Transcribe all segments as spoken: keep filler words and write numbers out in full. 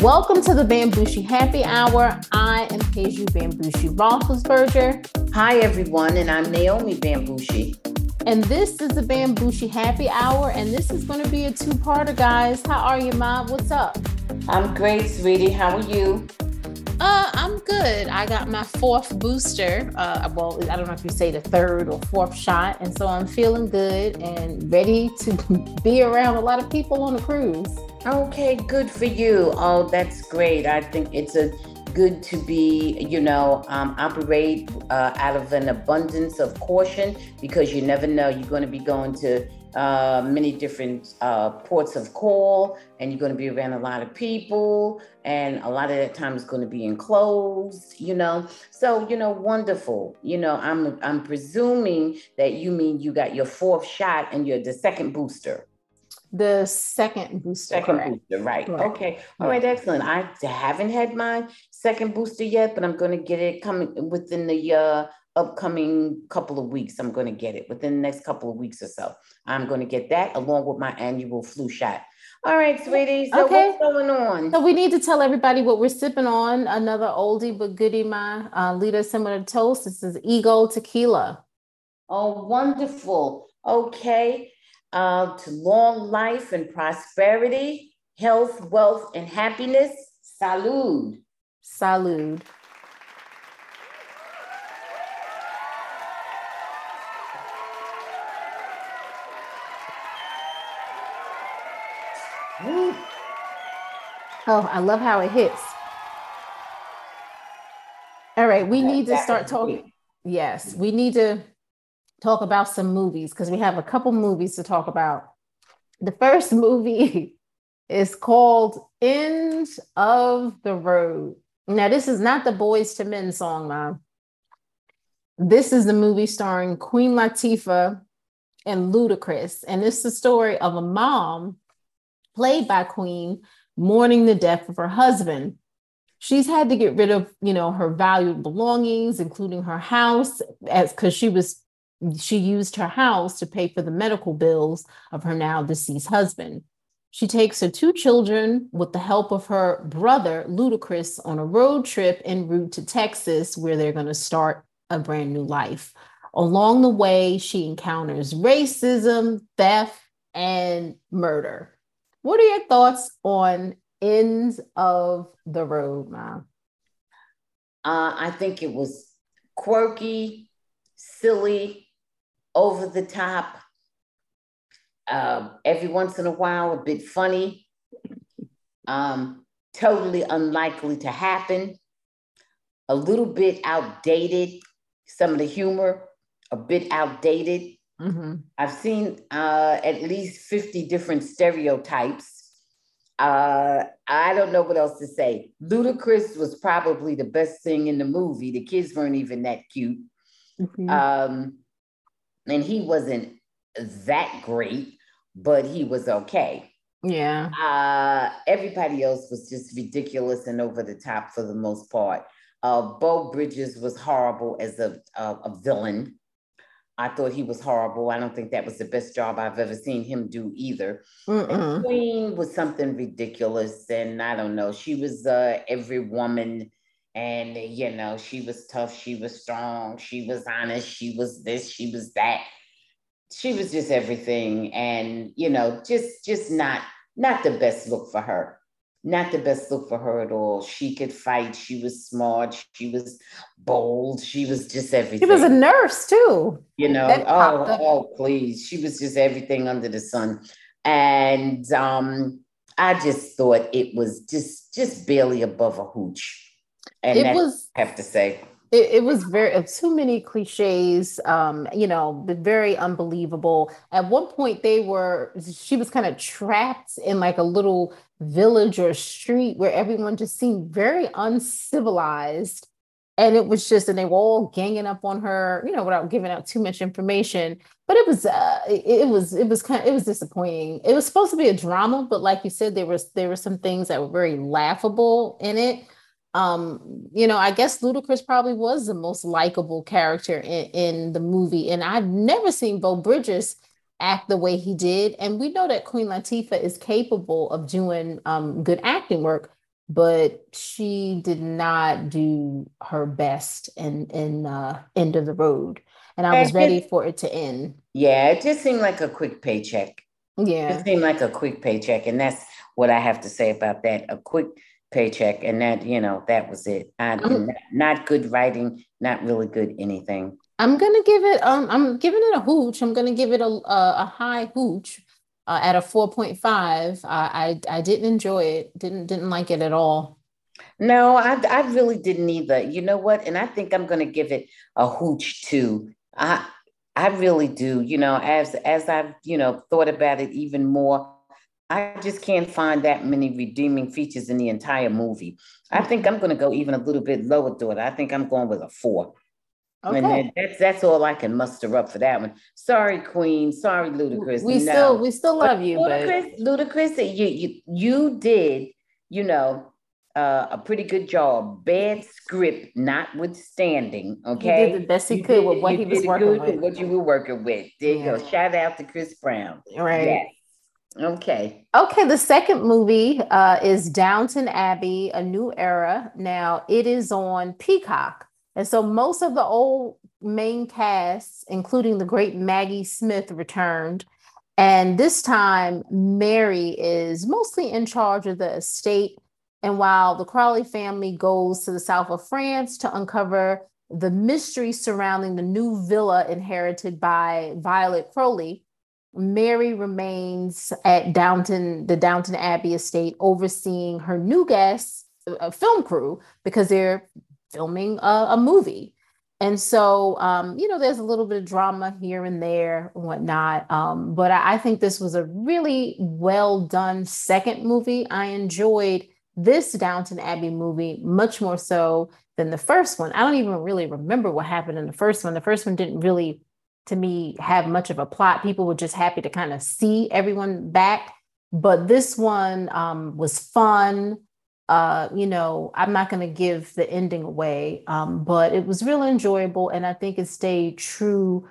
Welcome to the Bambushi Happy Hour. I am Peju Bambushi Roethlisberger. Hi, everyone, and I'm Naomi Bambushi. And this is the Bambushi Happy Hour, and this is going to be a two-parter, guys. How are you, Ma? What's up? I'm great, sweetie. How are you? Uh, I'm good. I got my fourth booster. Uh, well, I don't know if you say the third or fourth shot, and so I'm feeling good and ready to be around a lot of people on a cruise. Okay, good for you. Oh, that's great. I think it's a good to be, you know, um, operate uh, out of an abundance of caution, because you never know. You're going to be going to uh, many different uh, ports of call, and you're going to be around a lot of people, and a lot of that time is going to be enclosed, you know. So, you know, wonderful. You know, I'm I'm presuming that you mean you got your fourth shot and you're the second booster. The second booster. Second correct. booster, right. Correct. Okay. All right, excellent. I haven't had my second booster yet, but I'm going to get it coming within the uh, upcoming couple of weeks. I'm going to get it within the next couple of weeks or so. I'm going to get that along with my annual flu shot. All right, sweetie. So Okay. what's going on? So we need to tell everybody what we're sipping on. Another oldie but goodie, my uh, lead us in with a toast. This is Eagle Tequila. Oh, wonderful. Okay. Uh, to long life and prosperity, health, wealth, and happiness. Salud. Salud. Woo. Oh, I love how it hits. All right, we need to start talking. Yes, we need to talk about some movies, because we have a couple movies to talk about. The first movie is called End of the Road. Now, this is not the Boys to Men song, Mom. This is the movie starring Queen Latifah and Ludacris. And it's the story of a mom, played by Queen, mourning the death of her husband. She's had to get rid of, you know, her valued belongings, including her house, as because she was She used her house to pay for the medical bills of her now deceased husband. She takes her two children with the help of her brother, Ludacris, on a road trip en route to Texas, where they're going to start a brand new life. Along the way, she encounters racism, theft, and murder. What are your thoughts on Ends of the Road, Mom? Uh, I think it was quirky, silly, over the top, uh, every once in a while, a bit funny, um, totally unlikely to happen, a little bit outdated, some of the humor, a bit outdated. Mm-hmm. I've seen uh, at least fifty different stereotypes. Uh, I don't know what else to say. Ludacris was probably the best thing in the movie. The kids weren't even that cute. Mm-hmm. Um, And he wasn't that great, but he was okay. Yeah. Uh, everybody else was just ridiculous and over the top for the most part. Uh, Beau Bridges was horrible as a, a, a villain. I thought he was horrible. I don't think that was the best job I've ever seen him do either. And Queen was something ridiculous. And I don't know, she was uh, every woman. And, you know, she was tough, she was strong, she was honest, she was this, she was that. She was just everything. And, you know, just just not, not the best look for her. Not the best look for her at all. She could fight, she was smart, she was bold, she was just everything. She was a nurse too. You know, oh, oh, please. She was just everything under the sun. And um, I just thought it was just, just barely above a hooch. And it was, I have to say, it, it was very too many cliches, um, you know, very unbelievable. At one point, they were, she was kind of trapped in like a little village or street where everyone just seemed very uncivilized. And it was just, and they were all ganging up on her, you know, without giving out too much information. But it was, uh, it, it was, it was kind of, it was disappointing. It was supposed to be a drama, but like you said, there was, there were some things that were very laughable in it. Um, you know, I guess Ludacris probably was the most likable character in, in the movie. And I've never seen Beau Bridges act the way he did. And we know that Queen Latifah is capable of doing um, good acting work. but she did not do her best in in uh, End of the Road, and I Yeah, was it ready just, for it to end. yeah, it just seemed like a quick paycheck. It Yeah. seemed like a quick paycheck, and that's what I have to say about that. A quick paycheck, and that, you know, that was it. I, I'm, not, not good writing, not really good anything. I'm gonna give it um I'm giving it a hooch. I'm gonna give it a a, a high hooch uh, at a four point five. I, I I didn't enjoy it. Didn't didn't like it at all. No, I I really didn't either. You know what? And I think I'm gonna give it a hooch too. I I really do. You know, as as I've, you know, thought about it even more, I just can't find that many redeeming features in the entire movie. I think I'm gonna go even a little bit lower, daughter. I think I'm going with a four. And Okay. then that's that's all I can muster up for that one. Sorry, Queen. Sorry, Ludacris. We still No. we still But love you, but Ludacris, Ludacris, you you you did, you know, uh, a pretty good job. Bad script notwithstanding. he did the Okay. best he You could with did what you he was did working good with. with what you were working with. There you go. Yeah. Shout out to Chris Brown. Right. Yes. Okay. Okay, the second movie uh, is Downton Abbey, A New Era. Now, it is on Peacock. And so most of the old main casts, including the great Maggie Smith, returned. And this time, Mary is mostly in charge of the estate. And while the Crawley family goes to the south of France to uncover the mystery surrounding the new villa inherited by Violet Crowley, Mary remains at Downton, the Downton Abbey estate, overseeing her new guests, a film crew, because they're filming a, a movie. And so, um, you know, there's a little bit of drama here and there and whatnot. Um, but I, I think this was a really well done second movie. I enjoyed this Downton Abbey movie much more so than the first one. I don't even really remember what happened in the first one. The first one didn't really, to me, have much of a plot. People were just happy to kind of see everyone back. But this one um, was fun. Uh, you know, I'm not going to give the ending away, um, but it was really enjoyable, and I think it stayed true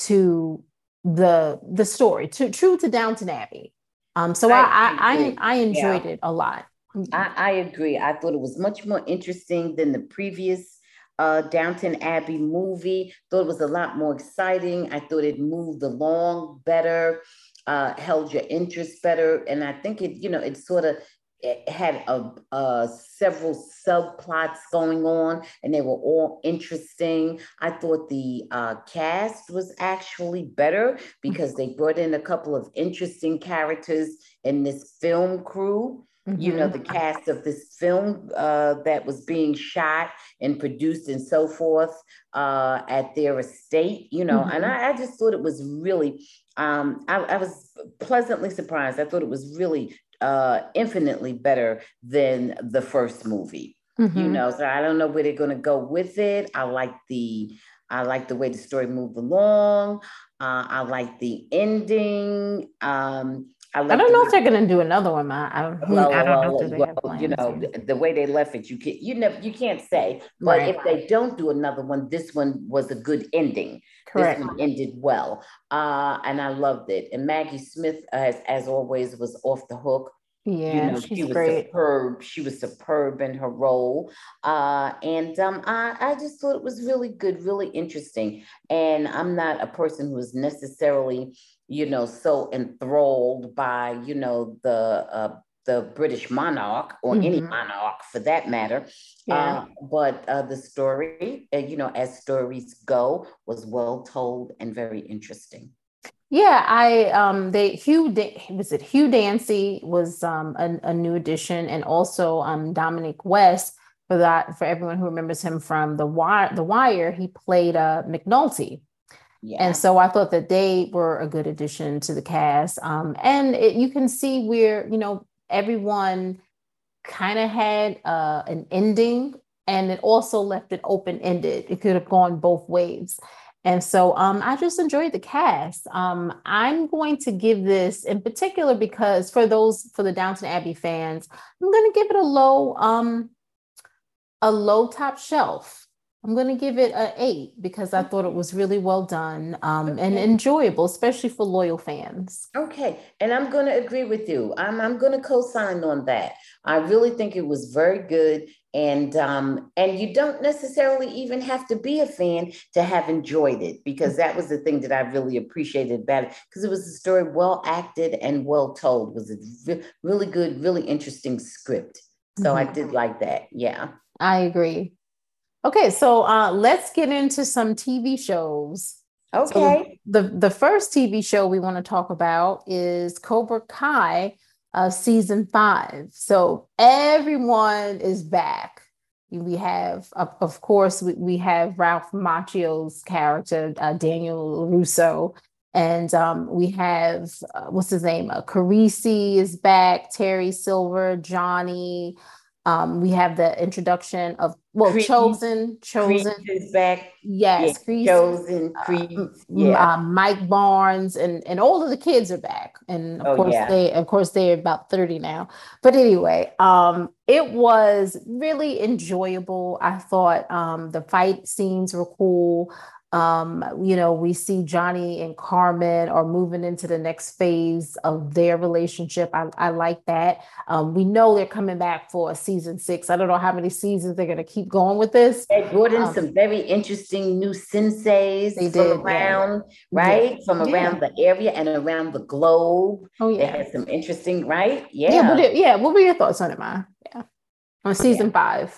to the the story, to true to Downton Abbey. Um, so I I I I, agree. I enjoyed Yeah. it a lot. I, I agree. I thought it was much more interesting than the previous uh, Downton Abbey movie. Thought it was a lot more exciting. I thought it moved along better, uh, held your interest better, and I think it, you know, it sort of it had a, a several subplots going on, and they were all interesting. I thought the uh, cast was actually better because they brought in a couple of interesting characters in this film crew. You know, Mm-hmm. the cast of this film uh, that was being shot and produced and so forth uh, at their estate, you know, and Mm-hmm. I, I just thought it was really, um, I, I was pleasantly surprised. I thought it was really uh, infinitely better than the first movie, you Mm-hmm. know, so I don't know where they're going to go with it. I like the, I like the way the story moved along. Uh, I like the ending. Um, I I like don't the know way if they're gonna do another one. I I don't, I well, don't know well, if they have well, you plans. know, the, the way they left it, you can you never you can't say. But Right. if they don't do another one, this one was a good ending. This Correct. one ended well, uh, and I loved it. And Maggie Smith, as as always, was off the hook. You Yeah, know, she she's was great. superb. She was superb in her role, uh, and um, I I just thought it was really good, really interesting. And I'm not a person who is necessarily, you know, so enthralled by, you know, the uh, the British monarch or any Hmm. monarch for that matter. Yeah. Uh, but uh, the story, uh, you know, as stories go, was well told and very interesting. Yeah, I um they Hugh da- was it Hugh Dancy was um a, a new addition, and also um Dominic West, for that, for everyone who remembers him from the Wire, the Wire, he played uh McNulty. And Yeah. so I thought that they were a good addition to the cast. Um and it, you can see where, you know, everyone kind of had uh an ending, and it also left it open-ended. It could have gone both ways. And so um, I just enjoyed the cast. Um, I'm going to give this in particular because for those for the Downton Abbey fans, I'm going to give it a low um a low top shelf. I'm going to give it an eight because I thought it Okay. was really well done um, and Okay. enjoyable, especially for loyal fans. Okay, and I'm going to agree with you. I'm I'm going to co-sign on that. I really think it was very good, and um, and you don't necessarily even have to be a fan to have enjoyed it because that was the thing that I really appreciated about it because it was a story well acted and well told. It was a re- really good, really interesting script. So I Mhm. did like that. Yeah. I agree. Okay, so uh, let's get into some T V shows. So Okay. the the first T V show we want to talk about is Cobra Kai, uh, season five. So everyone is back. We have, of, of course, we, we have Ralph Macchio's character, uh, Daniel Russo, and um, we have uh, what's his name? Uh, Carisi is back. Terry Silver, Johnny. Um, we have the introduction of well, Creed, Chosen, Creed Chosen. is back. Yeah, Yes, Chris, Chosen, uh, Creed. Yeah. uh, Mike Barnes, and and all of the kids are back, and of Oh course yeah. they, of course they're about thirty now. But anyway, um, it was really enjoyable. I thought um, the fight scenes were cool. Um, you know, we see Johnny and Carmen are moving into the next phase of their relationship. I, I like that. Um, we know they're coming back for a season six. I don't know how many seasons they're going to keep going with this. They brought in Um, some very interesting new they senseis from did, yeah. around, Yeah. right? From Yeah. around the area and around the globe. Oh They yeah. had some interesting, right? Yeah, what Yeah, it, yeah, what were your thoughts on it, Ma? Yeah. On yeah, season five.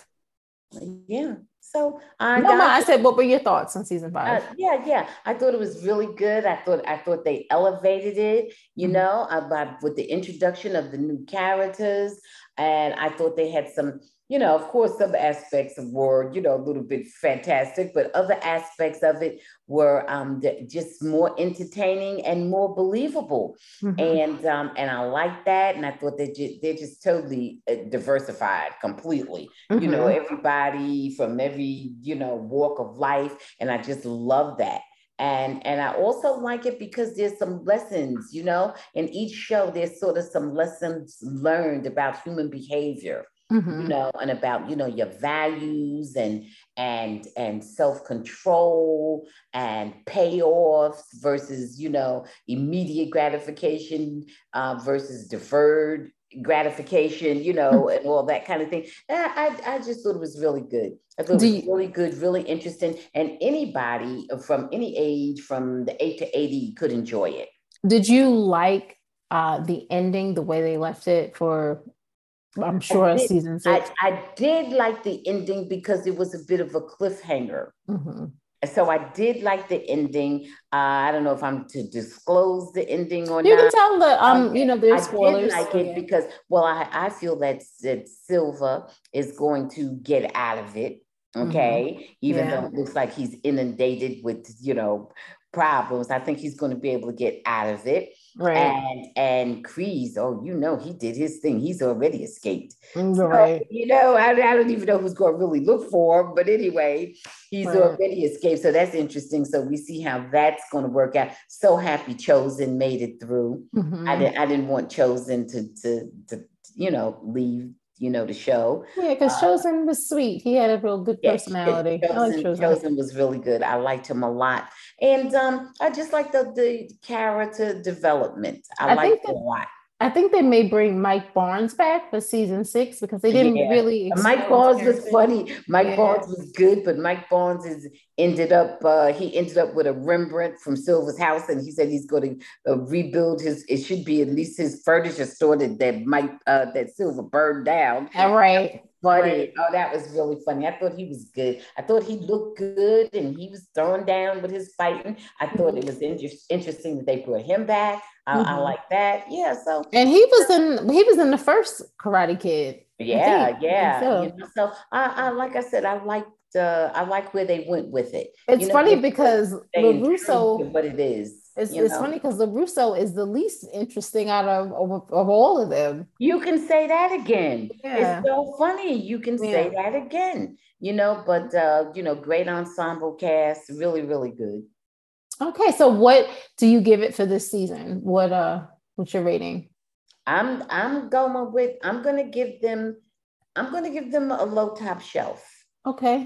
yeah. So I No, Ma, got I said what were your thoughts on season Uh, five? yeah, yeah. I thought it was really good. I thought I thought they elevated it, you Mhm. know, about with the introduction of the new characters, and I thought they had some, you know, of course, some aspects of were, you know, a little bit fantastic, but other aspects of it were um, just more entertaining and more believable, Mhm. and um, and I like that, and I thought they just they're just totally uh, diversified completely, you know, Mhm. everybody from every, you know, walk of life. And I just love that. And and I also like it because there's some lessons, you know, in each show, there's sort of some lessons learned about human behavior, you Mhm. know, and about, you know, your values and and and self-control and payoffs versus, you know, immediate gratification uh, versus deferred gratification, you know, and all that kind of thing. I, I, I just thought it was really good. I thought it Do was you, really good, really interesting. And anybody from any age, from the eight to eighty, could enjoy it. did you like uh the ending, the way they left it for I'm I sure did, season I, six? I did like the ending because it was a bit of a cliffhanger. Mhm. So I did like the ending. Uh, I don't know if I'm to disclose the ending or You can not. tell the um, you Okay, know, there's I did spoilers. like So it yeah. because, well, I, I feel that, that Silva is going to get out of it. Mhm. Okay, even though Yeah. it looks like he's inundated with, you know, problems, I think he's going to be able to get out of it. Right. And and Kreese, oh, you know, he did his thing. He's already escaped. Mm, So, right. you know, I, I don't even know who's going to really look for him. But anyway, he's Right. already escaped. So that's interesting. So we see how that's going to work out. So happy Chosen made it through. I Mhm. didn't I didn't want Chosen to to to you know leave, you know, the show. Yeah, because Uh, Chosen was sweet. He had a real good yeah, personality. I like Chosen Chosen. Chosen was really good. I liked him a lot. And um, I just like the the character development. I I liked think it that a lot. I think they may bring Mike Barnes back for season six because they didn't Yeah. really Mike explore his Barnes was character. funny. Mike Yeah. Barnes was good, but Mike Barnes is ended up uh he ended up with a Rembrandt from Silver's house, and he said he's going to uh, rebuild his, it should be at least his furniture store that, that Mike uh that Silver burned down. All right. Funny. Right. Oh, that was really funny. I thought he was good. I thought he looked good and he was throwing down with his fighting. I thought it was inter- interesting that they brought him back. I, I Mm-hmm. like that. Yeah. So And he was in he was in the first Karate Kid. I think. yeah, I think yeah. You so. know, so I, I like I said, I liked uh I like where they went with it. It's You know, funny they're still because staying true to LaRusso, what it is, it's you it's know. funny because LaRusso is the least interesting out of, of of all of them. You can say that again. It's Yeah. so funny. You can say Yeah. that again, you know, but uh, you know, great ensemble cast, really, really good. Okay, so what do you give it for this season? What uh what's your rating? I'm I'm going with I'm gonna give them I'm gonna give them a low top shelf. Okay.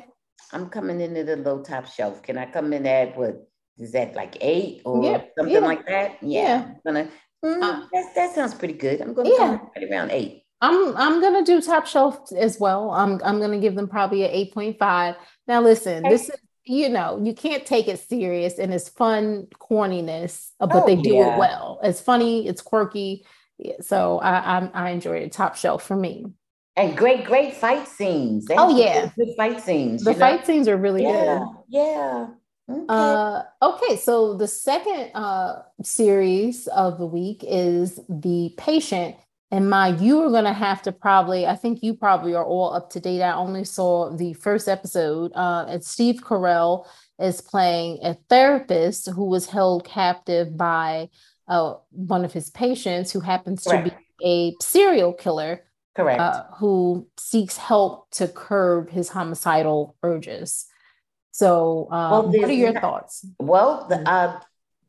I'm coming in at a low top shelf. Can I come in at what is that, like eight or Yeah, something yeah, like that? Yeah, yeah. I'm gonna. Uh, Mm, that that sounds pretty good. I'm gonna come yeah. in right around eight. I'm I'm gonna do top shelf as well. I'm I'm gonna give them probably an eight point five. Now listen, Okay. this is, you know, you can't take it serious and it's fun corniness, uh, but Oh they do it yeah. well. It's funny, it's quirky. Yeah, so I I, I enjoy it. Top shelf for me. And great, great fight scenes. They have Oh some yeah, good fight scenes, the you know? fight scenes are really Yeah, good. yeah. Okay. Uh, okay, so the second uh series of the week is The Patient. And my, you are gonna have to probably, I think you probably are all up to date. I only saw the first episode. Uh, and Steve Carell is playing a therapist who was held captive by uh one of his patients who happens to be Correct. a serial killer Correct. uh who seeks help to curb his homicidal urges. So, uh, Well, what are there's your not, thoughts? well, the, Mhm. uh,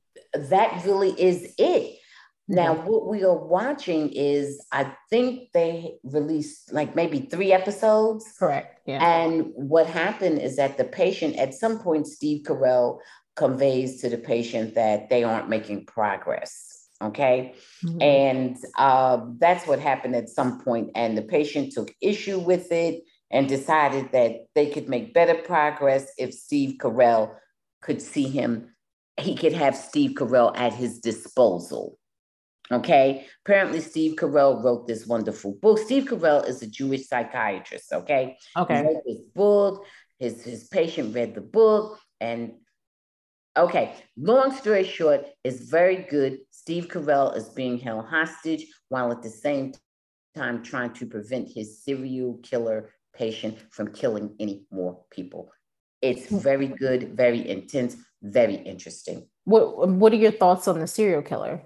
that really is it. Now, Okay, what we are watching is, I think they released like maybe three episodes. correct. Yeah. And what happened is that the patient, at some point, Steve Carell conveys to the patient that they aren't making progress. Okay. Mhm. And uh, that's what happened at some point. And the patient took issue with it and decided that they could make better progress if Steve Carell could see him. He could have Steve Carell at his disposal. Okay. Apparently, Steve Carell wrote this wonderful book. Steve Carell is a Jewish psychiatrist. Okay. He Okay. wrote this book. His, his patient read the book. And okay, long story short, it's very good. Steve Carell is being held hostage while at the same time trying to prevent his serial killer patient from killing any more people. It's very good, very intense, very interesting. What What are your thoughts on the serial killer?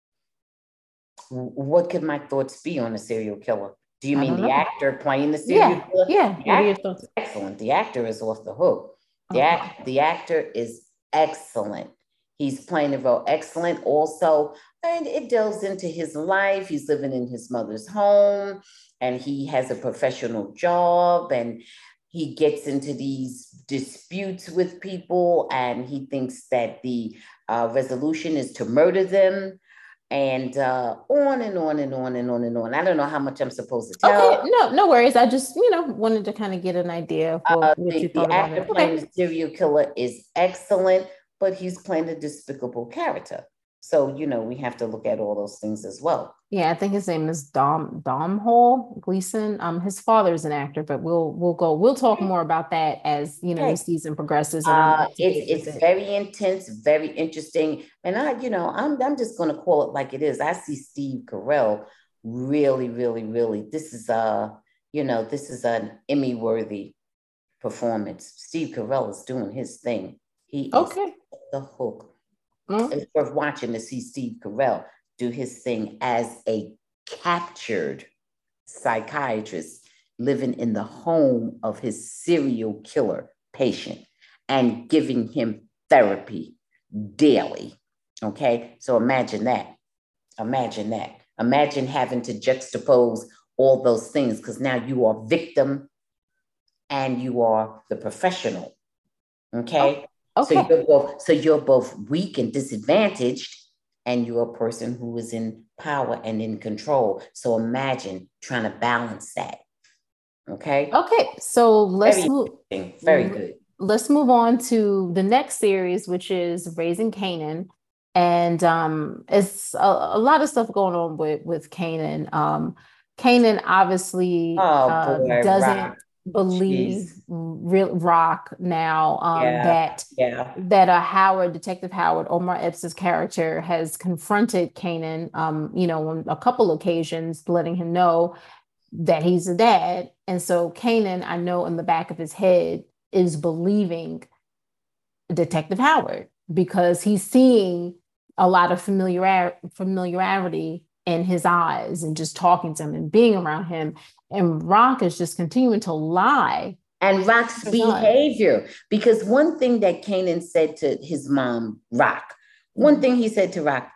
What could my thoughts be on a serial killer? Do you I mean don't the know. actor playing the serial Yeah. killer? Yeah. The What are your actor thoughts? is excellent. The actor is off the hook. The Okay. act, the actor is excellent. He's playing the role excellent. Also, and it delves into his life. He's living in his mother's home, and he has a professional job, and he gets into these disputes with people, and he thinks that the uh, resolution is to murder them, and uh, on and on and on and on and on. I don't know how much I'm supposed to Okay. tell. No, no worries. I just, you know, wanted to kind of get an idea of Uh, what, what you the, the thought about actor it. playing Okay. the serial killer is excellent, but he's playing a despicable character. So, you know, we have to look at all those things as well. Yeah, I think his name is Dom Dom Hall Gleason. Um, his father's an actor, but we'll we'll go we'll talk more about that as you know the Okay. season progresses, and I'm Uh, up to it's date with it's it. very intense, very interesting. And I, you know, I'm I'm just gonna call it like it is. I see Steve Carell really, really, really. This is a, you know, this is an Emmy-worthy performance. Steve Carell is doing his thing. He is Okay. the hook. Mm, It's worth watching to see Steve Carell do his thing as a captured psychiatrist living in the home of his serial killer patient and giving him therapy daily. Okay, so imagine that. Imagine that. Imagine having to juxtapose all those things because now you are victim and you are the professional. Okay. oh, So okay. you're both so you're both weak and disadvantaged, and you're a person who is in power and in control. So imagine trying to balance that. Okay. Okay. So let's Very move. interesting. Very good. Let's move on to the next series, which is Raising Kanan. And um, it's a, a lot of stuff going on with with Kanan. Um, Kanan obviously Oh uh, boy, Rock. doesn't believe Jeez. real Rock now um, Yeah. that Yeah. that uh, Howard, Detective Howard, Omar Epps' character, has confronted Kanan, um, you know, on a couple occasions, letting him know that he's a dad. And so Kanan, I know in the back of his head, is believing Detective Howard because he's seeing a lot of familiar familiarity in his eyes and just talking to him and being around him. And Rock is just continuing to lie. And Rock's His eyes. behavior, because one thing that Kanan said to his mom, Rock, one thing he said to Rock,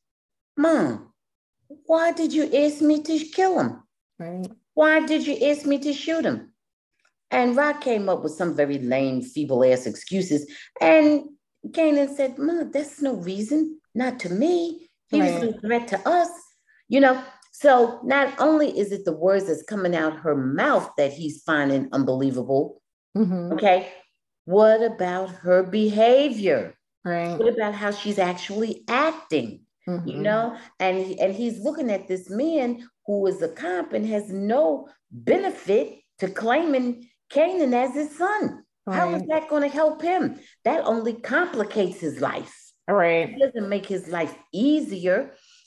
Mom, why did you ask me to kill him? Right. Why did you ask me to shoot him? And Rock came up with some very lame, feeble ass excuses. And Kanan said, "Mom, that's no reason, not to me. He right. was no threat to us." You know, so not only is it the words that's coming out her mouth that he's finding unbelievable, mm-hmm. okay, what about her behavior? Right. What about how she's actually acting? Mm-hmm. You know, and, and he's looking at this man who is a cop and has no benefit to claiming Kanan as his son. Right. How is that going to help him? That only complicates his life. Right. It doesn't make his life easier.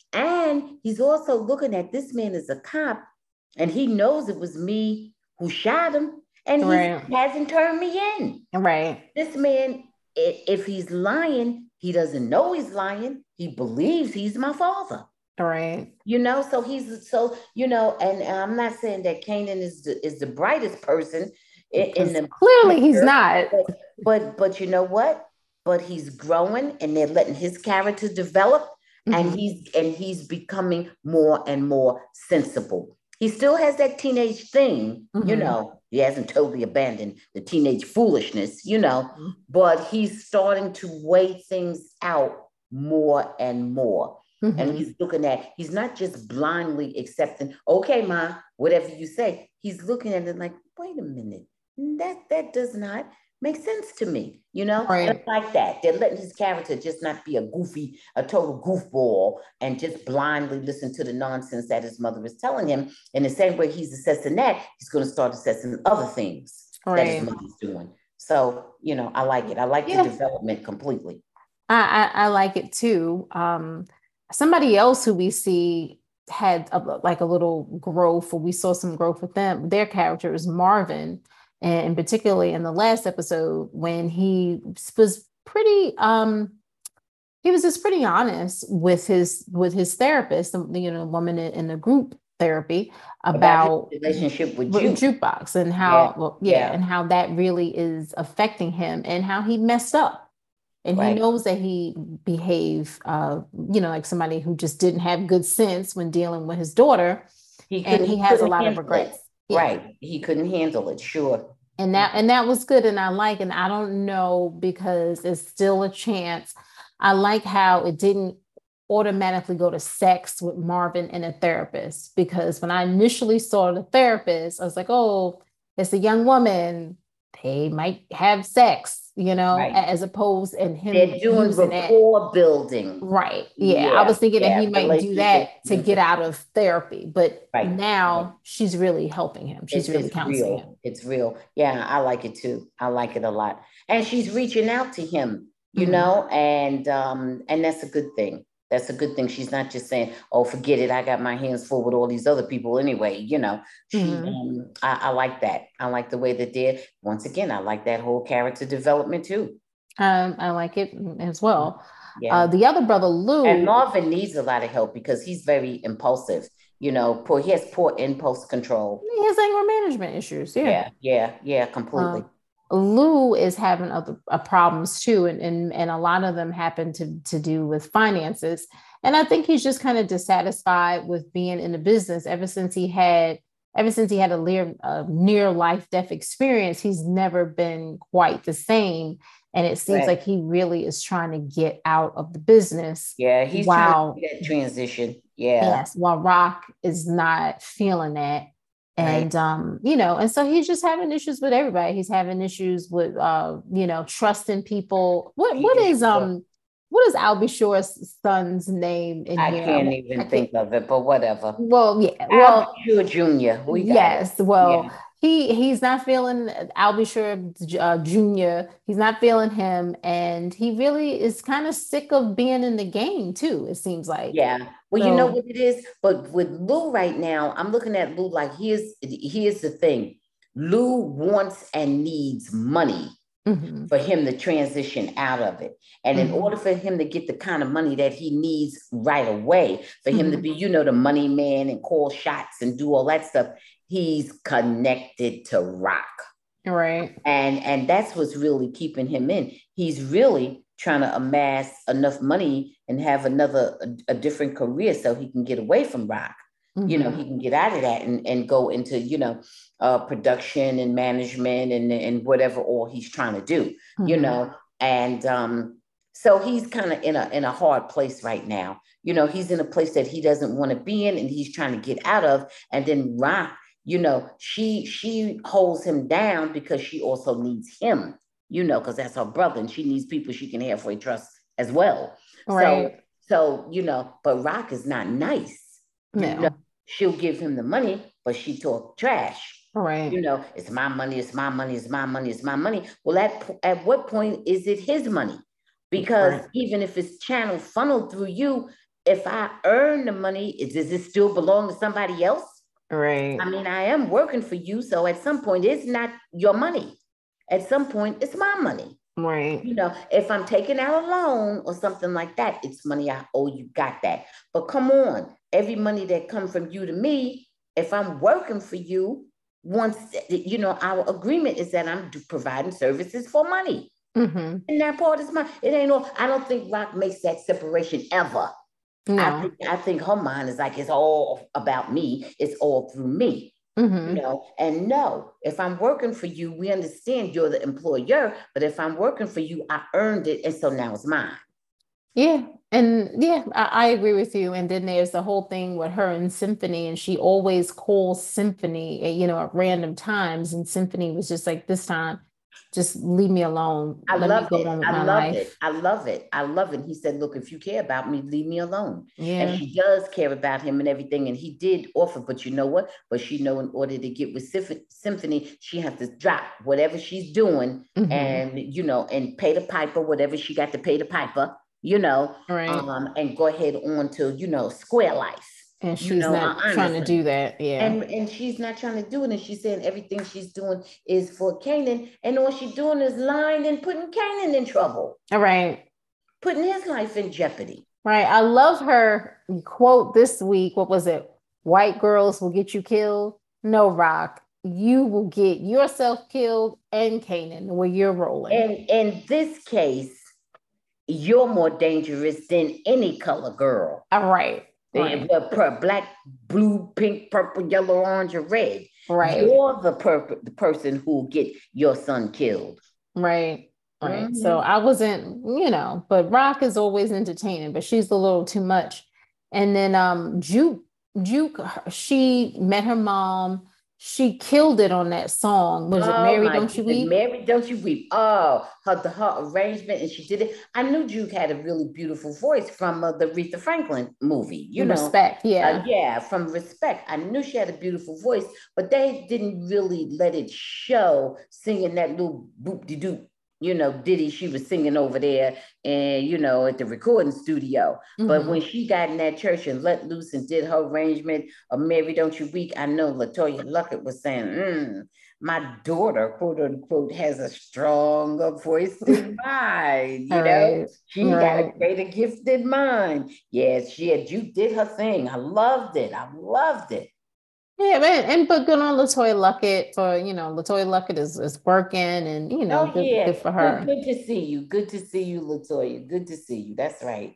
And he's also looking at this man as a cop, and he knows it was me who shot him, and right. he hasn't turned me in. Right. This man, if he's lying, he doesn't know he's lying. He believes he's my father. Right. You know, so he's so, you know, and I'm not saying that Kanan is the, is the brightest person in, in the clearly picture, he's not. But, but but you know what? But he's growing, and they're letting his character develop, mm-hmm. and he's and he's becoming more and more sensible. He still has that teenage thing, mm-hmm. you know. He hasn't totally abandoned the teenage foolishness, you know, mm-hmm. but he's starting to weigh things out more and more. Mm-hmm. And he's looking at, he's not just blindly accepting, okay, Ma, whatever you say. He's looking at it like, wait a minute, that that does not make sense to me, you know? Right. And I like that. They're letting his character just not be a goofy, a total goofball, and just blindly listen to the nonsense that his mother is telling him. In the same way he's assessing that, he's going to start assessing other things right. that his mother's doing. So, you know, I like it. I like yeah. the development completely. I, I, I like it too. Um, somebody else who we see had a, like a little growth, or we saw some growth with them. Their character is Marvin. And particularly in the last episode, when he was pretty, um, he was just pretty honest with his with his therapist, you know, woman in, in the group therapy about, about relationship with, with Jukebox and how, yeah. Well, yeah, yeah, and how that really is affecting him and how he messed up. And right. he knows that he behaved, uh, you know, like somebody who just didn't have good sense when dealing with his daughter. He and he has a lot of regrets. Yeah. Right. He couldn't handle it. Sure. And that, and that was good. And I like, and I don't know, because it's still a chance. I like how it didn't automatically go to sex with Marvin and a therapist, because when I initially saw the therapist, I was like, oh, it's a young woman. They might have sex, you know, right. as opposed and him They're doing rapport building. Right. Yeah. yeah. I was thinking yeah. that he might do that to get out of therapy, but right. now right. she's really helping him. She's it's, really it's counseling real. him. It's real. Yeah. I like it too. I like it a lot. And she's reaching out to him, you mm-hmm. know, and, um, and that's a good thing. That's a good thing. She's not just saying, oh, forget it. I got my hands full with all these other people anyway. You know, she, mm-hmm. um, I, I like that. I like the way that they're, once again, I like that whole character development too. Um, I like it as well. Yeah. Uh, the other brother, Lou. And Marvin needs a lot of help because he's very impulsive. You know, poor, he has poor impulse control. He has anger management issues. Yeah. Yeah. Yeah. Yeah. Completely. Uh, Lou is having other uh, problems too. And, and, and a lot of them happen to, to do with finances. And I think he's just kind of dissatisfied with being in the business ever since he had, ever since he had a near, uh, near life death experience. He's never been quite the same. And it seems right. like he really is trying to get out of the business. Yeah. He's while, trying to get that transition. Yeah. Yes. While Rock is not feeling that. And, right. um, you know, and so he's just having issues with everybody. He's having issues with, uh, you know, trusting people. What, what is, um, what is Albie Shore's son's name in I here? Can't even I think of it, but whatever. Well, yeah. Well, Albie Shore Junior We yes. It. Well, yeah. he, he's not feeling Albie Shore uh, Junior He's not feeling him. And he really is kind of sick of being in the game too, it seems like. Yeah. Well, so, you know what it is, but with Lou right now, I'm looking at Lou like here's here's the thing. Lou wants and needs money mm-hmm. for him to transition out of it. And mm-hmm. in order for him to get the kind of money that he needs right away, for mm-hmm. him to be, you know, the money man and call shots and do all that stuff, he's connected to Rock. Right. And and that's what's really keeping him in. He's really trying to amass enough money and have another, a, a different career so he can get away from Rock. Mm-hmm. You know, he can get out of that and, and go into, you know, uh, production and management and, and whatever all he's trying to do, mm-hmm. you know, and um, so he's kind of in a in a hard place right now. You know, he's in a place that he doesn't want to be in and he's trying to get out of. And then Rock, you know, she she holds him down because she also needs him, you know, because that's her brother and she needs people she can halfway trust as well. Right. So, so, you know, but Rock is not nice. No. You know, she'll give him the money, but she talk trash. Right. You know, it's my money, it's my money, it's my money, it's my money. Well, at, at what point is it his money? Because right. even if it's channel funneled through you, if I earn the money, does it still belong to somebody else? Right. I mean, I am working for you. So at some point, it's not your money. At some point, it's my money. Right. You know, if I'm taking out a loan or something like that, it's money I owe you, got that. But come on, every money that comes from you to me, if I'm working for you, once, you know, our agreement is that I'm providing services for money. Mm-hmm. And that part is mine. It ain't all, I don't think Rock makes that separation ever. No. I think, I think her mind is like, it's all about me. It's all through me. Mm-hmm. You know, and no, if I'm working for you, we understand you're the employer, but if I'm working for you, I earned it. And so now it's mine. Yeah. And yeah, I, I agree with you. And then there's the whole thing with her and Symphony, and she always calls Symphony, you know, at random times. And Symphony was just like, this time, just leave me alone. I Let love me go it. on with I my love life. it. I love it. I love it. He said, look, if you care about me, leave me alone. Yeah. And she does care about him and everything. And he did offer, but you know what? But she know in order to get with Symphony, she has to drop whatever she's doing mm-hmm. and, you know, and pay the piper, whatever she got to pay the piper, you know, right. um, and go ahead on to, you know, square life. And she's you know, not trying to do that. Yeah. And, and she's not trying to do it. And she's saying everything she's doing is for Kanan. And all she's doing is lying and putting Kanan in trouble. All right. Putting his life in jeopardy. Right. I love her quote this week. What was it? White girls will get you killed. No, Rock. You will get yourself killed and Kanan where you're rolling. And in this case, you're more dangerous than any color girl. All right. Right. Black, blue, pink, purple, yellow, orange, or red. Right. You're the, per- the person who will get your son killed. Right. Right. Mm-hmm. So I wasn't, you know, but Rock is always entertaining, but she's a little too much. And then um Juke, Juke, she met her mom. She killed it on that song. Was oh it Mary Don't You Weep? Mary Don't You Weep. Oh, her, the, her arrangement, and she did it. I knew Juke had a really beautiful voice from uh, the Aretha Franklin movie. You know, Respect, yeah. Uh, yeah, from Respect. I knew she had a beautiful voice, but they didn't really let it show singing that little boop-de-doop, you know, ditty she was singing over there and, you know, at the recording studio. Mm-hmm. But when she got in that church and let loose and did her arrangement of Mary Don't You Weep, I know LaToya Luckett was saying, mm, my daughter, quote unquote, has a stronger voice than mine. You know, right. she right. got a greater gift than mine. Yes, she had, you did her thing. I loved it. I loved it. Yeah, man, and but good on LaToya Luckett for, you know, LaToya Luckett is, is working and, you know, oh, good, yeah. good for her. Good, good to see you. Good to see you, LaToya. Good to see you. That's right.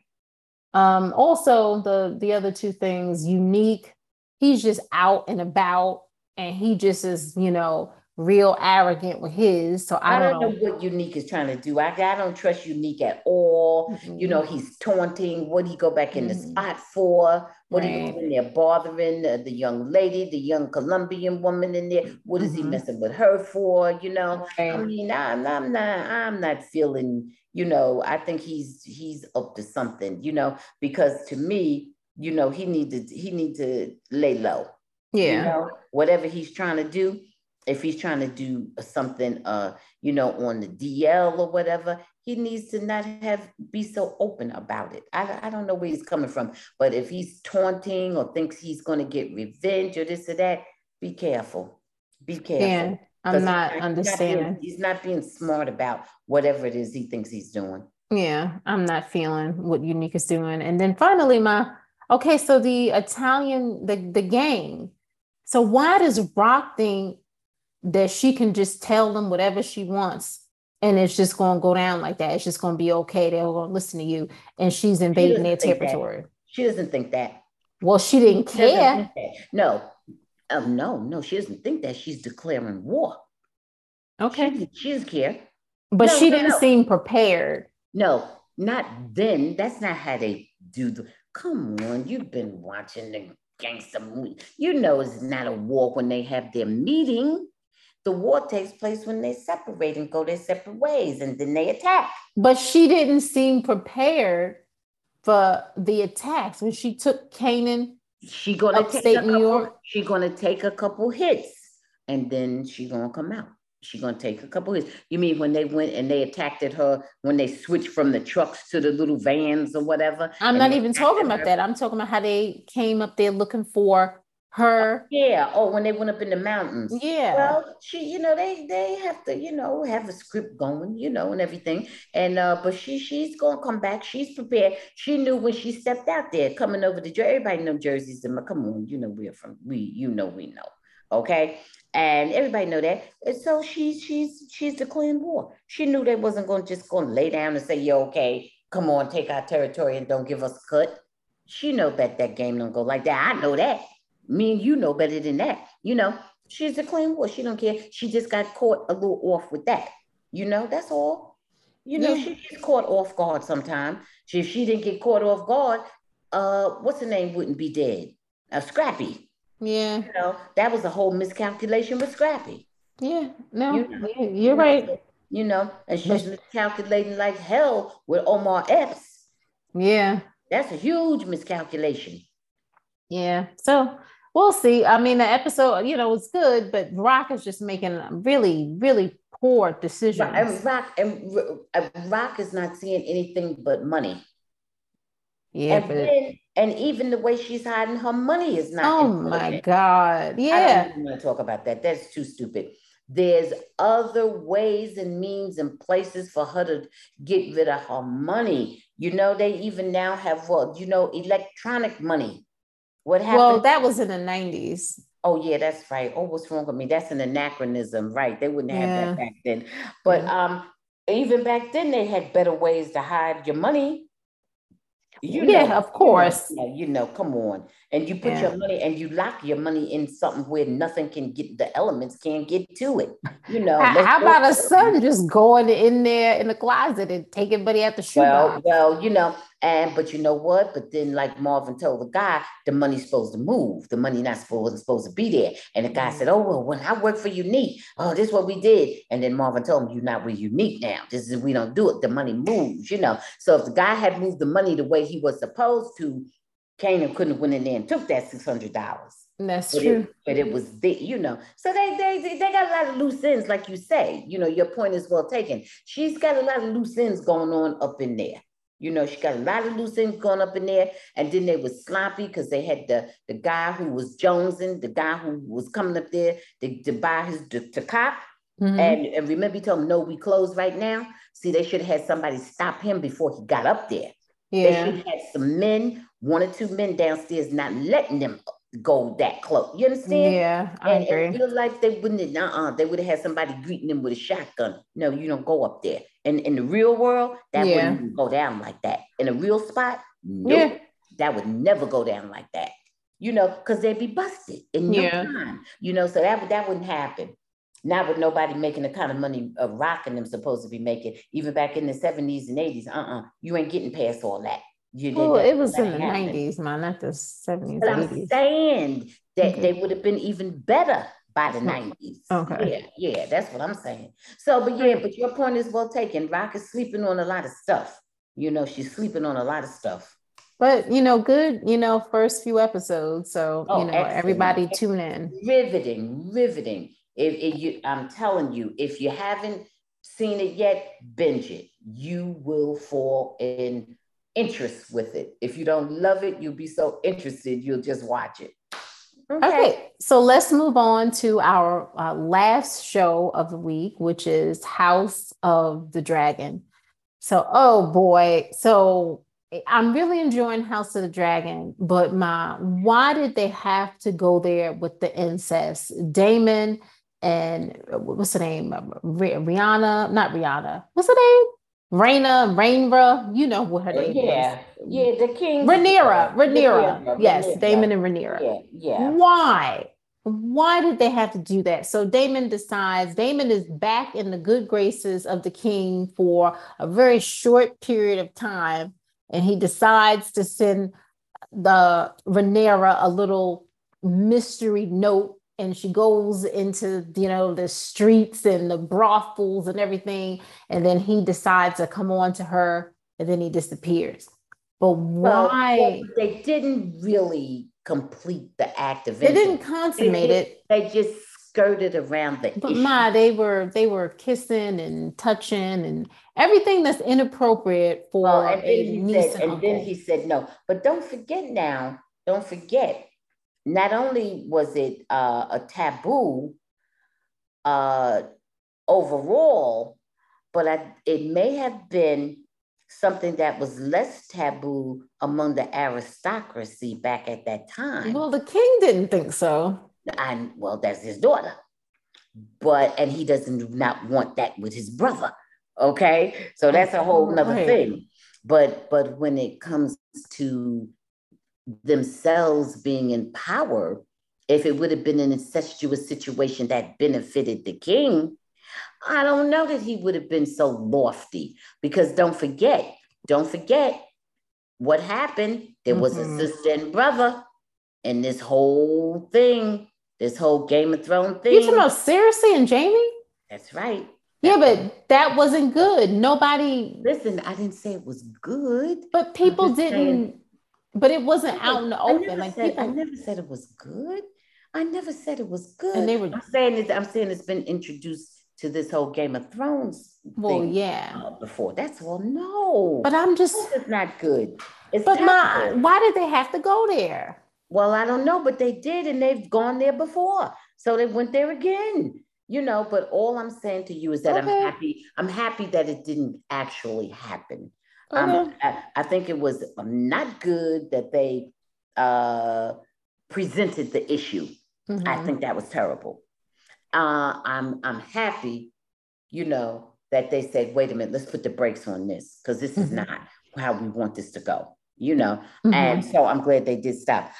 Um, also, the the other two things, Unique, he's just out and about and he just is, you know, real arrogant with his. So I, I don't, don't know. know what Unique is trying to do. I, I don't trust Unique at all. Mm-hmm. You know, he's taunting. What he go back in mm-hmm. the spot for? What right. he go in there bothering the, the young lady, the young Colombian woman in there? What is mm-hmm. he messing with her for? You know, right. I mean, I'm, I'm not, I'm not feeling. You know, I think he's he's up to something. You know, because to me, you know, he need to he need to lay low. Yeah. You know, whatever he's trying to do. If he's trying to do something, uh, you know, on the D L or whatever, he needs to not have be so open about it. I, I don't know where he's coming from, but if he's taunting or thinks he's going to get revenge or this or that, be careful. Be careful. Yeah, I'm not he's understanding. Not being, he's not being smart about whatever it is he thinks he's doing. Yeah, I'm not feeling what Unique is doing. And then finally, my okay, so the Italian, the the gang. So why does Rock think that she can just tell them whatever she wants and it's just going to go down like that? It's just going to be okay. They're going to listen to you. And she's invading their territory. That. She doesn't think that. Well, she didn't She doesn't care. think that. No, um, no, no, she doesn't think that. She's declaring war. Okay. She, she doesn't care. But No, she no, didn't no. seem prepared. No, not then. That's not how they do the. Come on, you've been watching the gangster movie. You know it's not a war when they have their meeting. The war takes place when they separate and go their separate ways, and then they attack. But she didn't seem prepared for the attacks when she took Kanan. She gonna upstate take a New couple, York. She gonna take a couple hits, and then she gonna come out. She gonna take a couple hits. You mean when they went and they attacked her when they switched from the trucks to the little vans or whatever? I'm not even talking about her? that. I'm talking about how they came up there looking for her. Yeah. Oh, when they went up in the mountains. Yeah. Well, she, you know, they they have to, you know, have a script going, you know, and everything. And uh, but she she's gonna come back. She's prepared. She knew when she stepped out there, coming over to Jersey. Everybody know Jersey's the come on, you know, we're from we, you know, we know. Okay. And everybody know that. And so she's she's she's declaring war. She knew they wasn't gonna just gonna lay down and say, "Yo, okay, come on, take our territory and don't give us a cut." She know that that game don't go like that. I know that. Me and you know better than that. You know, she's declaring war. She don't care. She just got caught a little off with that. You know, that's all. You know, yeah. She gets caught off guard sometimes. She, if she didn't get caught off guard, uh, what's her name wouldn't be dead? Uh, Scrappy. Yeah. You know, that was a whole miscalculation with Scrappy. Yeah, no, you know, you're, you're right. You know, and she's but, miscalculating like hell with Omar Epps. Yeah. That's a huge miscalculation. Yeah. So we'll see. I mean, the episode, you know, was good, but Rock is just making really, really poor decisions. And Rock and Rock is not seeing anything but money. Yeah, and, then, and even the way she's hiding her money is not. Oh my God! Yeah, I don't even want to talk about that. That's too stupid. There's other ways and means and places for her to get rid of her money. You know, they even now have well, you know, electronic money. What happened? Well, that was in the nineties. Oh, yeah, that's right. Oh, what's wrong with me? That's an anachronism, right? They wouldn't have yeah. that back then. But yeah. um, even back then, they had better ways to hide your money. You yeah, know, of course. You know, you know, come on. And you put yeah. your money and you lock your money in something where nothing can get, the elements can't get to it. You know. How, how about a son just going in there in the closet and taking money out the shoebox? Well, well, you know, and but you know what? But then, like Marvin told the guy, the money's supposed to move. The money not supposed supposed to be there. And the guy mm-hmm. said, "Oh well, when I work for Unique, oh, this is what we did." And then Marvin told him, "You're not with Unique now. This is we don't do it. The money moves." You know. So if the guy had moved the money the way he was supposed to, Kanan couldn't have went in there and took that six hundred dollars. That's but true. It, but it was there, you know. So they, they they got a lot of loose ends, like you say. You know, your point is well taken. She's got a lot of loose ends going on up in there. You know, she got a lot of loose ends going up in there. And then they was sloppy because they had the, the guy who was jonesing, the guy who was coming up there to, to buy his, to, to cop. Mm-hmm. And, and remember, he told him, no, we closed right now. See, they should have had somebody stop him before he got up there. Yeah. They should have had some men, one or two men downstairs, not letting them go that close. You understand? Yeah, I and, agree. In real life, they wouldn't have, uh-uh, they would have had somebody greeting them with a shotgun. No, you don't go up there. And in the real world, that yeah. wouldn't even go down like that. In a real spot, nope, yeah. that would never go down like that. You know, because they'd be busted in no yeah. time. You know, so that, that wouldn't happen. Not with nobody making the kind of money uh, Rock and them supposed to be making, even back in the seventies and eighties. Uh-uh, you ain't getting past all that. You well, it was in the happen. nineties, man, not the seventies. But eighties. I'm saying that okay. they would have been even better by the nineties. Okay. Yeah, yeah, that's what I'm saying. So, but yeah, but your point is well taken. Rock is sleeping on a lot of stuff. You know, she's sleeping on a lot of stuff. But, you know, good, you know, first few episodes. So, oh, you know, excellent. Everybody tune in. Riveting, riveting. If, if you, I'm telling you, if you haven't seen it yet, binge it. You will fall in interest with it. If you don't love it, you'll be so interested, you'll just watch it. Okay, okay. So let's move on to our uh, last show of the week, which is House of the Dragon. So, oh boy. So I'm really enjoying House of the Dragon, but my, why did they have to go there with the incest? Damon and what's the name? Rihanna, not Rihanna. What's her name? Raina, Rainra, you know what her name Yeah, is. yeah, the king's Rhaenyra, daughter. Rhaenyra. Rhaenyra, Yes, Daemon Rhaenyra. and Rhaenyra. Yeah, yeah. Why? Why did they have to do that? So Daemon decides, Daemon is back in the good graces of the king for a very short period of time, and he decides to send the Rhaenyra a little mystery note, and she goes into, you know, the streets and the brothels and everything, and then he decides to come on to her, and then he disappears. But Well, well, why? they didn't really complete the act of They didn't intimacy. They consummate just, it. they just skirted around the But issue. my, they were they were kissing and touching and everything that's inappropriate Well, for and then a he niece said, and and then he uncle. said no. But don't forget now, don't forget, not only was it uh, a taboo uh, overall, but I, it may have been something that was less taboo among the aristocracy back at that time. Well, the king didn't think so. And well, that's his daughter. But and he doesn't not want that with his brother. Okay. So that's a whole nother Right. thing. But but when it comes to themselves being in power, if it would have been an incestuous situation that benefited the king, I don't know that he would have been so lofty. Because don't forget, don't forget what happened. There was Mhm. a sister and brother, and this whole thing, this whole Game of Thrones You thing. talking about Cersei and Jamie? That's right. Yeah, That's right. but that wasn't good. Nobody, Listen, I didn't say it was good. but I'm people just saying, didn't, but it wasn't out in the I open. never Like said I people, never said it was good. I never said it was and good. they were, I'm saying it, I'm saying it's been introduced to this whole Game of Thrones well, thing yeah. uh, before. That's all. No, But I'm just, it's not good. It's but my, terrible. why did they have to go there? Well, I don't know, but they did, and they've gone there before. So they went there again. You know, but all I'm saying to you is that I'm Okay. happy. I'm happy that it didn't actually happen. Um, Okay. I, I think it was not good that they uh, presented the issue. I Mhm. think that was terrible. Uh, I'm I'm happy, you know, that they said, wait a minute, let's put the brakes on this because this is Mhm. not how we want this to go, you know. And Mhm. so I'm glad they did stop.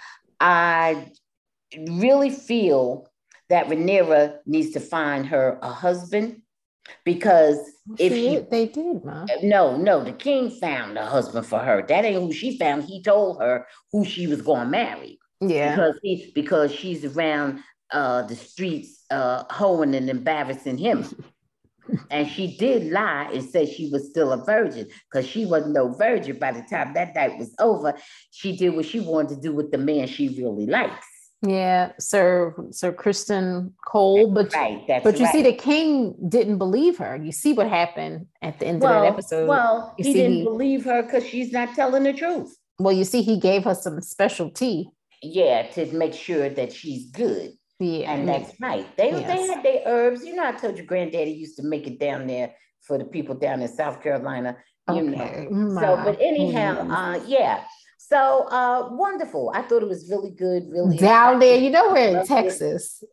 I really feel that Rhaenyra needs to find her a husband because if She she did. They did, ma. no, no, the king found a husband for her. That ain't who she found. He told her who she was going to marry Yeah. because he because she's around uh, the streets uh, hoeing and embarrassing him. And she did lie and say she was still a virgin because she wasn't no virgin by the time that night was over. She did what she wanted to do with the man she really likes. Yeah, Sir Sir Kristen Cole, but Right, that's but you see, right. the king didn't believe her. You see what happened at the end of that Well, episode. well, You he see, didn't he believe her because she's not telling the truth. well, you see, he gave her some special tea. Yeah, to make sure that she's good. Yeah, And make that's right. They they yes. had their herbs. You know, I told you granddaddy used to make it down there for the people down in South Carolina, you know. Okay, So, my but anyhow, please. uh, yeah. So uh wonderful. I thought it was really good, really Down there, inspiring. you know, I we're in loved it. Texas.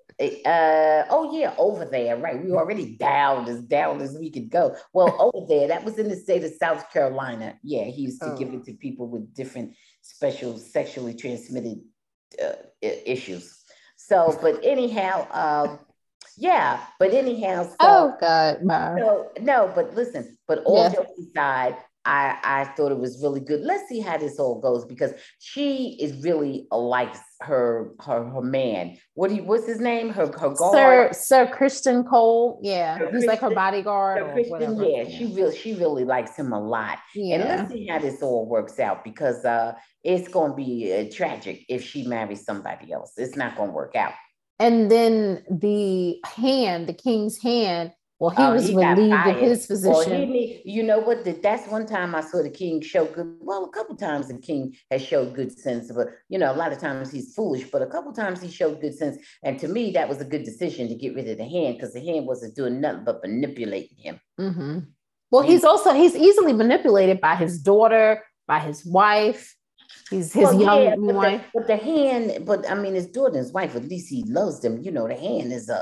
Uh oh yeah, over there, right? We were already down as down as we could go. Well, over there, that was in the state of South Carolina. Yeah, he used to give Oh. it to people with different special sexually transmitted uh, issues. So, but anyhow, um, yeah, but anyhow, so Oh God, my so no, but listen, but all yeah. jokes aside, I I thought it was really good. Let's see how this all goes because she is really likes her her her man. What do you what's his name? Her her guard, Sir Sir Christian Cole. Yeah, her he's like her Christian, bodyguard her or Christian. whatever. Yeah, Yeah. she really she really likes him a lot. And let's Yeah. see how this all works out because uh it's gonna be uh, tragic if she marries somebody else. It's not gonna work out. And then the hand, the king's hand, well, he Uh, was he got relieved of fired. his Well, he position. need, you know what? That's one time I saw the king show good. Well, a couple times the king has showed good sense, but you know, a lot of times he's foolish. But a couple times he showed good sense, and to me, that was a good decision to get rid of the hand because the hand wasn't doing nothing but manipulating him. Mm-hmm. Well, You he's also he's easily manipulated by his daughter, by his wife. He's his Well, yeah, young but the wife. but the hand, but I mean, his daughter and his wife. At least he loves them. You know, the hand is a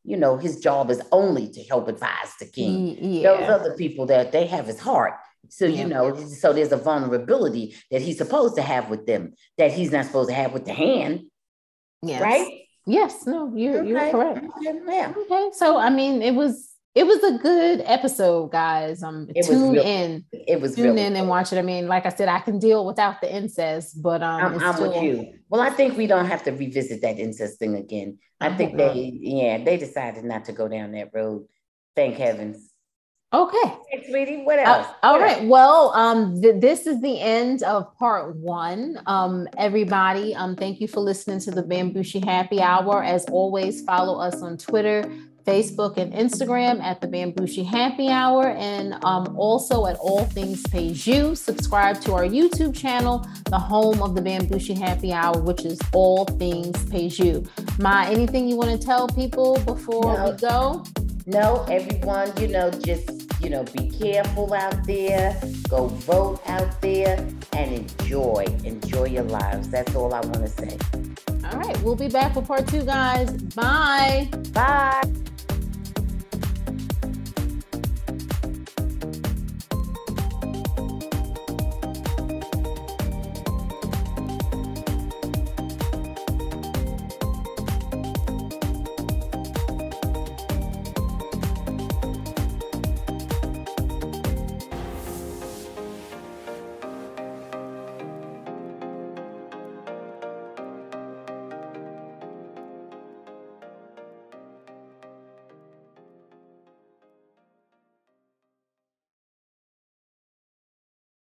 you know, his job is only to help advise the king. Yeah. Those other people that they have his heart. So, yeah. you know, so there's a vulnerability that he's supposed to have with them that he's not supposed to have with the hand. Yes. Right? Yes. No, you're, okay. you're correct. Okay. Yeah. Okay. So, I mean, it was, it was a good episode, guys. Um, it tune real, in. It was tune really in cool. and watch it. I mean, like I said, I can deal without the incest, but um, I'm, it's I'm still... with you. Well, I think we don't have to revisit that incest thing again. I, I think they, not. yeah, they decided not to go down that road. Thank heavens. Okay. Hey, sweetie, what else? Uh, all what right. else? Well, um, th- this is the end of part one. Um, everybody, um, thank you for listening to the Bambushi Happy Hour. As always, follow us on Twitter, Facebook, and Instagram at the Bambushi Happy Hour, and um, also at All Things Pays You. Subscribe to our YouTube channel, the home of the Bambushi Happy Hour, which is All Things Pays You. Ma, anything you want to tell people before no. we go? No, everyone, you know, just, you know, be careful out there, go vote out there, and enjoy, enjoy your lives. That's all I want to say. All right, we'll be back with part two, guys. Bye. Bye.